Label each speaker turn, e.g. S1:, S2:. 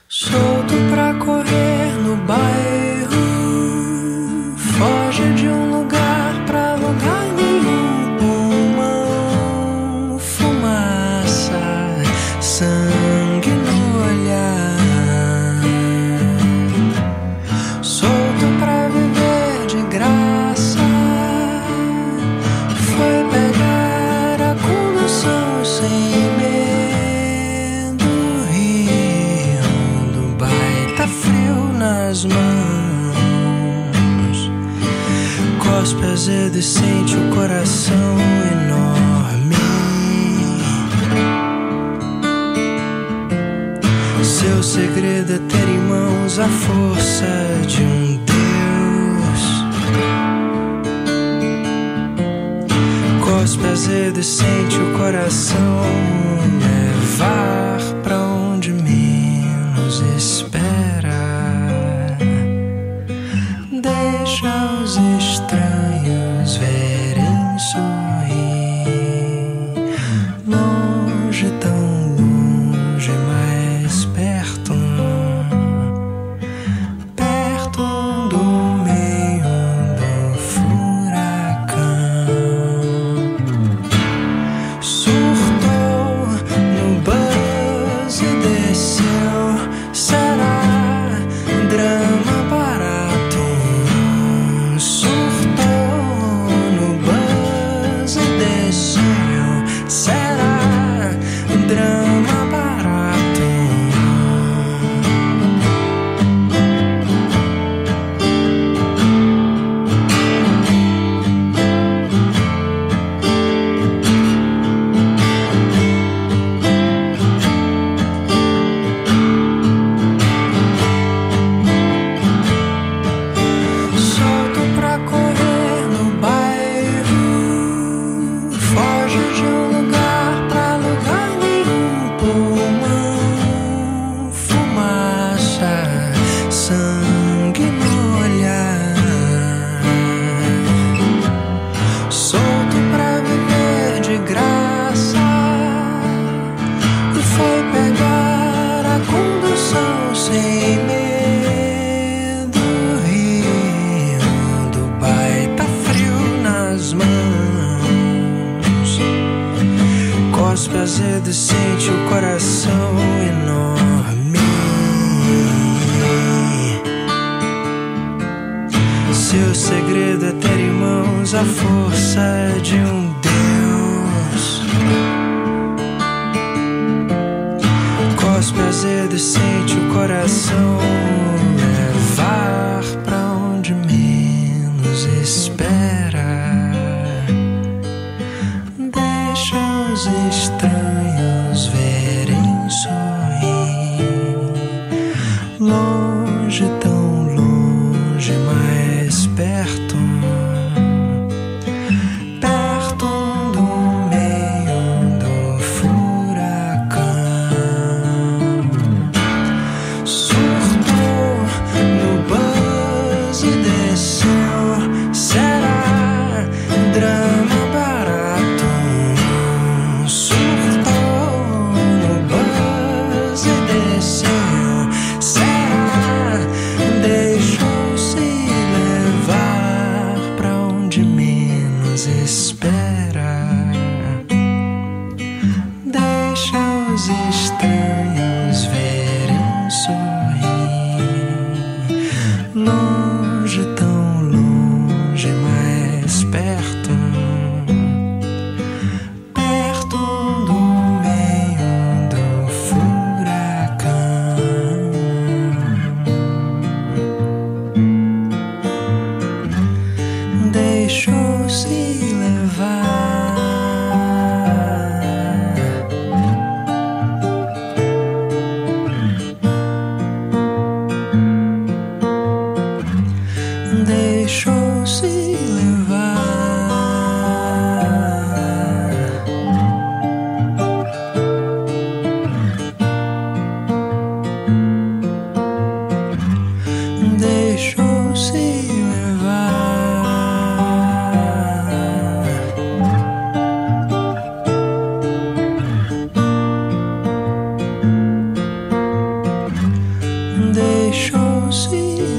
S1: Solto pra correr no bairro, foge de um lugar pra lugar nenhum. Pulmão, fumaça, sangue no olhar. Solto pra viver de graça, foi pegar a condução sem nas mãos. Cospe azedo e sente o coração enorme. Seu segredo é ter em mãos a força de um Deus. Cospe azedo e sente o coração levar pra onde menos espera. Deixa os estranhos verem sorrir. Longe, tão longe, mais perto. Perto do meio do furacão. Surtou no buzz e desceu. Será drama barato? Será drama barato? Solto pra correr no bairro, foge de um lugar pra lugar nenhum. Pulmão, fumaça, sangue no olhar. Solto pra viver de graça, e foi pegar a condução sem medo. Rio do baita frio nas mãos. Cospe azedo e sente o coração enorme. Seu segredo é ter em mãos a força de um Deus. Cospe azedo e sente o coração levar pra onde menos espera. Deixa os estranhos verem sorrir. Longe, tão longe, mais perto. Perto do meio do furacão. Surto deixou-se